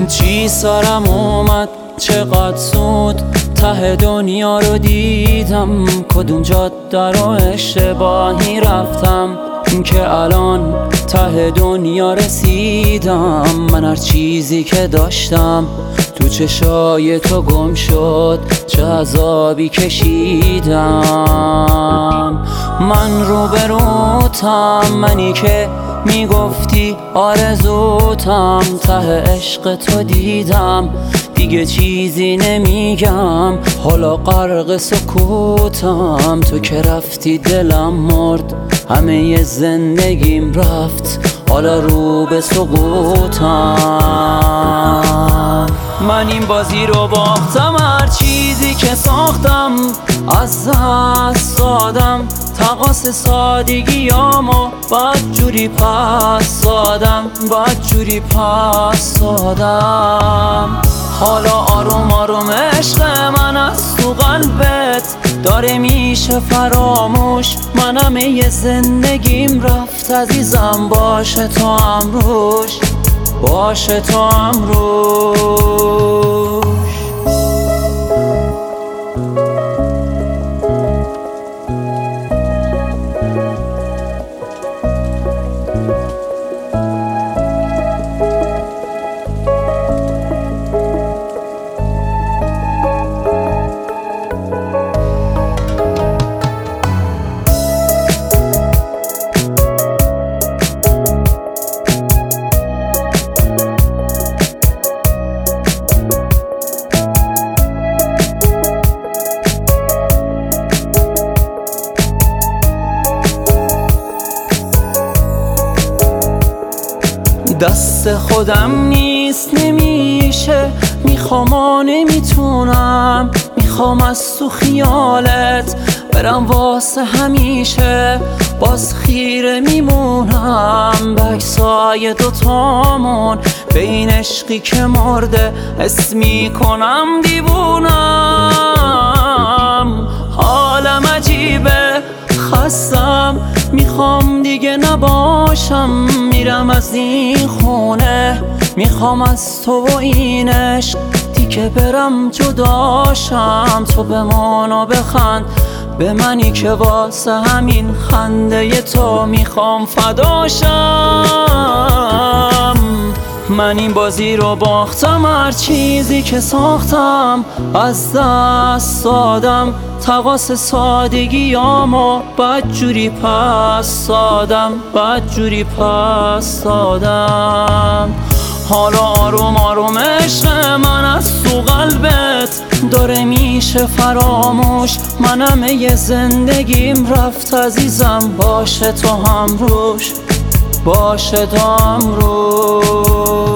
چی سرم اومد چقدر زود ته دنیا رو دیدم، کدوم جاده رو اشتباهی رفتم که الان ته دنیا رسیدم. من هر چیزی که داشتم تو چشای تو گم شد، چه عذابی کشیدم. من روبروتم، منی که میگفتی آرزوتم، ته عشق تو دیدم دیگه چیزی نمیگم، حالا غرق سکوتم. تو که رفتی دلم مرد، همه زندگیم رفت، حالا رو به سقوطم. من این بازی رو باختم، هر چیزی که ساختم از دست دادم، تقاص سادگیامو بدجوری پس دادم، بدجوری پس دادم. حالا آروم آروم عشق من از تو قلبت داره میشه فراموش، من همه زندگیم رفت عزیزم، باشه تو امروش، باشه تو امروش. دست خودم نیست نمیشه، میخوام و نمیتونم، میخوام از تو خیالت برم واسه همیشه، باز خیره میمونم به عکسای دوتامون، به این عشقی که مرده حس میکنم دیوونم. حالم عجیبه، خستم، میخوام دیگه نباشم، میرم از این خونه، میخوام از تو و این عشق دیگه برم جداشم. تو بمان و بخند به منی که واسه همین خنده تو میخوام فداشم. من این بازی رو باختم، هر چیزی که ساختم از دست دادم، تقاص سادگیامو بدجوری پس دادم، بدجوری پس دادم. حالا آروم آروم عشق من از تو قلبت داره میشه فراموش، من همه زندگیم رفت عزیزم، باشه تو همروش، باشه تو امروز.